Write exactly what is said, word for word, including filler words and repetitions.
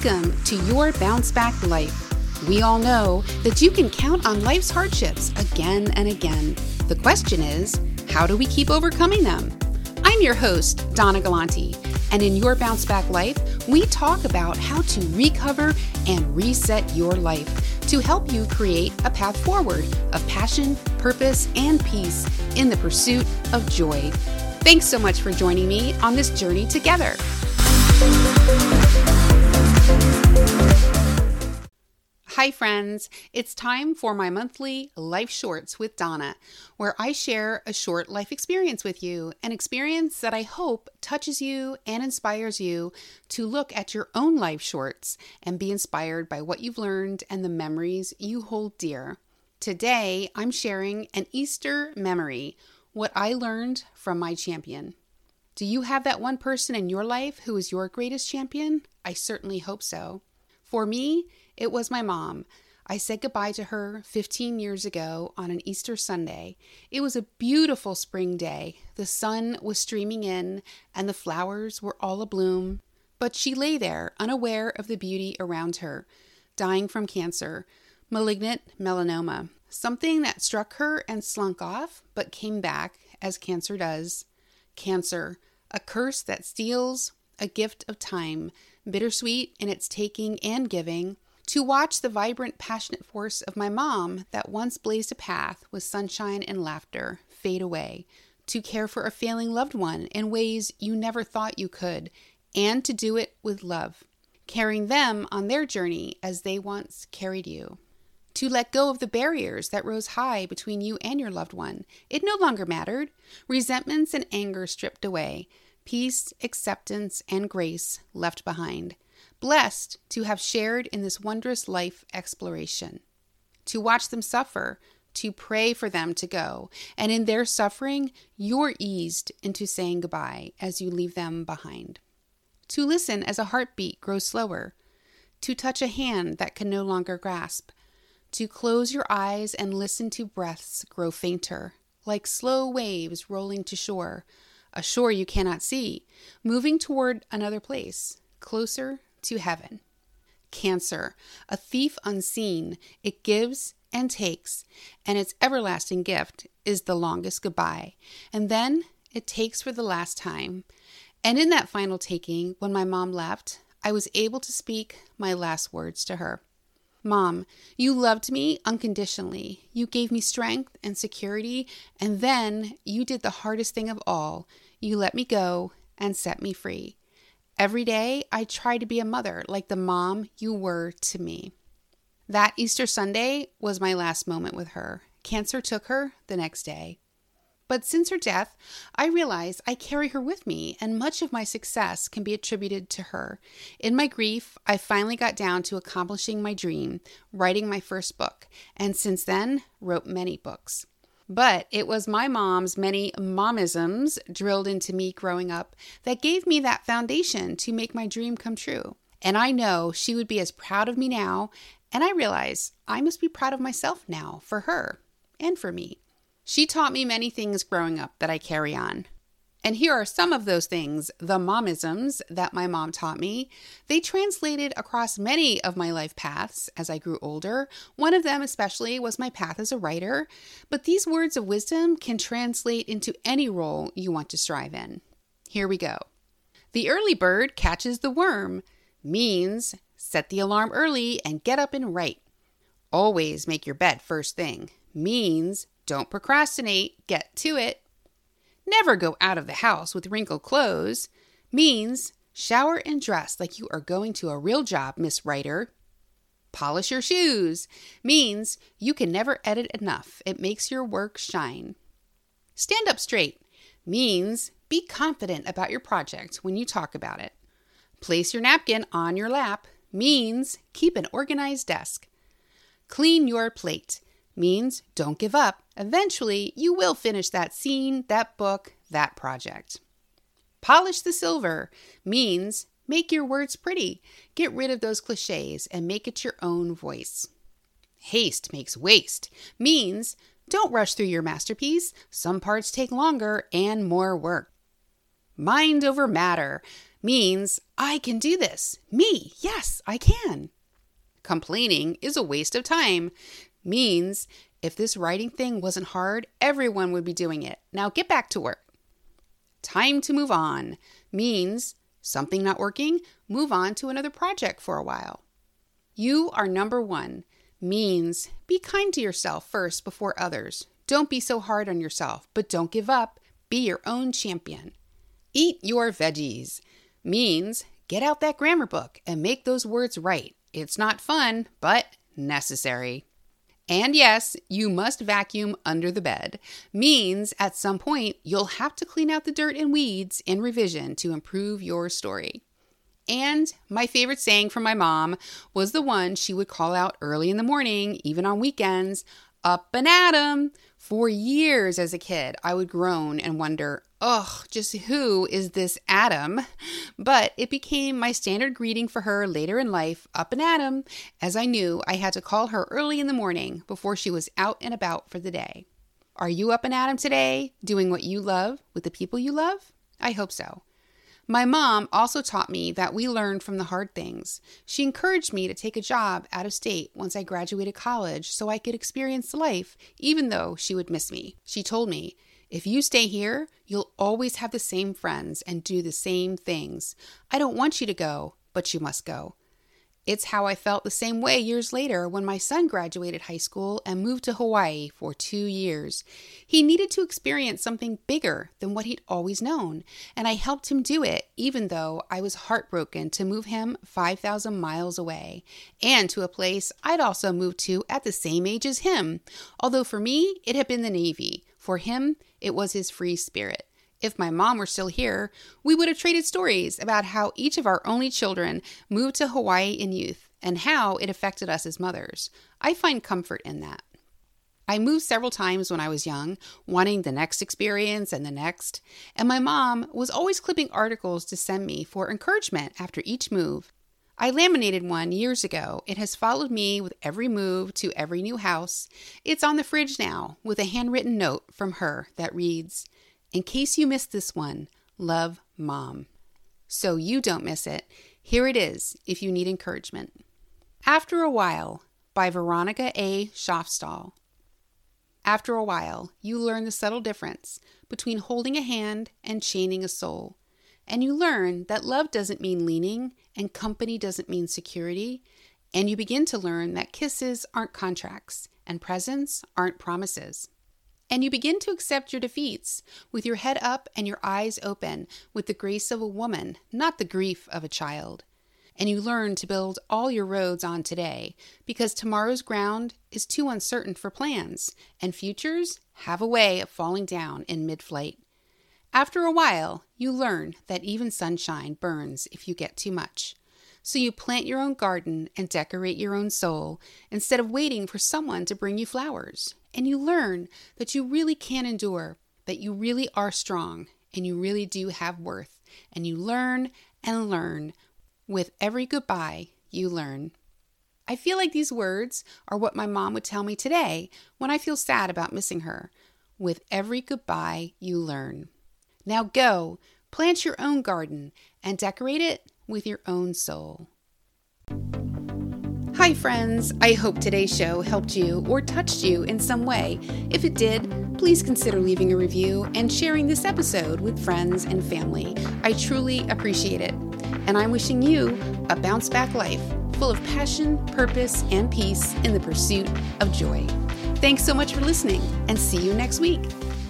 Welcome to Your Bounce Back Life. We all know that you can count on life's hardships again and again. The question is, how do we keep overcoming them? I'm your host, Donna Galante, and in Your Bounce Back Life, we talk about how to recover and reset your life to help you create a path forward of passion, purpose, and peace in the pursuit of joy. Thanks so much for joining me on this journey together. Hi friends, it's time for my monthly Life Shorts with Donna, where I share a short life experience with you, an experience that I hope touches you and inspires you to look at your own life shorts and be inspired by what you've learned and the memories you hold dear. Today, I'm sharing an Easter memory, what I learned from my champion. Do you have that one person in your life who is your greatest champion? I certainly hope so. For me, it was my mom. I said goodbye to her fifteen years ago on an Easter Sunday. It was a beautiful spring day. The sun was streaming in and the flowers were all abloom. But she lay there, unaware of the beauty around her, dying from cancer, malignant melanoma, something that struck her and slunk off, but came back, as cancer does. Cancer, a curse that steals, a gift of time, bittersweet in its taking and giving. To watch the vibrant, passionate force of my mom that once blazed a path with sunshine and laughter fade away. To care for a failing loved one in ways you never thought you could, and to do it with love, carrying them on their journey as they once carried you. To let go of the barriers that rose high between you and your loved one. It no longer mattered. Resentments and anger stripped away. Peace, acceptance, and grace left behind. Blessed to have shared in this wondrous life exploration. To watch them suffer, to pray for them to go, and in their suffering, you're eased into saying goodbye as you leave them behind. To listen as a heartbeat grows slower. To touch a hand that can no longer grasp. To close your eyes and listen to breaths grow fainter, like slow waves rolling to shore, a shore you cannot see, moving toward another place, closer to heaven. Cancer, a thief unseen, it gives and takes, and its everlasting gift is the longest goodbye, and then it takes for the last time. And in that final taking, when my mom left, I was able to speak my last words to her. Mom, you loved me unconditionally. You gave me strength and security, and then you did the hardest thing of all. You let me go and set me free. Every day, I try to be a mother like the mom you were to me. That Easter Sunday was my last moment with her. Cancer took her the next day. But since her death, I realize I carry her with me, and much of my success can be attributed to her. In my grief, I finally got down to accomplishing my dream, writing my first book, and since then, wrote many books. But it was my mom's many momisms drilled into me growing up that gave me that foundation to make my dream come true. And I know she would be as proud of me now, and I realize I must be proud of myself now for her and for me. She taught me many things growing up that I carry on. And here are some of those things, the momisms that my mom taught me. They translated across many of my life paths as I grew older. One of them especially was my path as a writer. But these words of wisdom can translate into any role you want to strive in. Here we go. The early bird catches the worm means set the alarm early and get up and write. Always make your bed first thing means don't procrastinate, get to it. Never go out of the house with wrinkled clothes means shower and dress like you are going to a real job, Miss Writer. Polish your shoes means you can never edit enough. It makes your work shine. Stand up straight means be confident about your project when you talk about it. Place your napkin on your lap means keep an organized desk. Clean your plate means don't give up. Eventually, you will finish that scene, that book, that project. Polish the silver means make your words pretty. Get rid of those cliches and make it your own voice. Haste makes waste means don't rush through your masterpiece. Some parts take longer and more work. Mind over matter means I can do this. Me, yes, I can. Complaining is a waste of time means if this writing thing wasn't hard, everyone would be doing it. Now get back to work. Time to move on means something not working, move on to another project for a while. You are number one means be kind to yourself first before others. Don't be so hard on yourself, but don't give up. Be your own champion. Eat your veggies means get out that grammar book and make those words right. It's not fun, but necessary. And yes, you must vacuum under the bed means at some point you'll have to clean out the dirt and weeds in revision to improve your story. And my favorite saying from my mom was the one she would call out early in the morning, even on weekends, up and at 'em. For years as a kid, I would groan and wonder, ugh, just who is this Adam? But it became my standard greeting for her later in life, up and at 'em, as I knew I had to call her early in the morning before she was out and about for the day. Are you up and at 'em today, doing what you love with the people you love? I hope so. My mom also taught me that we learn from the hard things. She encouraged me to take a job out of state once I graduated college so I could experience life, even though she would miss me. She told me, if you stay here, you'll always have the same friends and do the same things. I don't want you to go, but you must go. It's how I felt the same way years later when my son graduated high school and moved to Hawaii for two years. He needed to experience something bigger than what he'd always known, and I helped him do it, even though I was heartbroken to move him five thousand miles away, and to a place I'd also moved to at the same age as him. Although for me, it had been the Navy. For him, it was his free spirit. If my mom were still here, we would have traded stories about how each of our only children moved to Hawaii in youth and how it affected us as mothers. I find comfort in that. I moved several times when I was young, wanting the next experience and the next, and my mom was always clipping articles to send me for encouragement after each move. I laminated one years ago. It has followed me with every move to every new house. It's on the fridge now with a handwritten note from her that reads, "In case you missed this one, love, Mom." So you don't miss it. Here it is if you need encouragement. After a While by Veronica A. Schofstall. After a while, you learn the subtle difference between holding a hand and chaining a soul. And you learn that love doesn't mean leaning and company doesn't mean security. And you begin to learn that kisses aren't contracts and presents aren't promises. And you begin to accept your defeats with your head up and your eyes open with the grace of a woman, not the grief of a child. And you learn to build all your roads on today because tomorrow's ground is too uncertain for plans and futures have a way of falling down in mid-flight. After a while, you learn that even sunshine burns if you get too much. So you plant your own garden and decorate your own soul instead of waiting for someone to bring you flowers. And you learn that you really can endure, that you really are strong, and you really do have worth. And you learn and learn. With every goodbye, you learn. I feel like these words are what my mom would tell me today when I feel sad about missing her. With every goodbye, you learn. Now go, plant your own garden and decorate it with your own soul. Hi friends, I hope today's show helped you or touched you in some way. If it did, please consider leaving a review and sharing this episode with friends and family. I truly appreciate it. And I'm wishing you a bounce back life full of passion, purpose, and peace in the pursuit of joy. Thanks so much for listening and see you next week.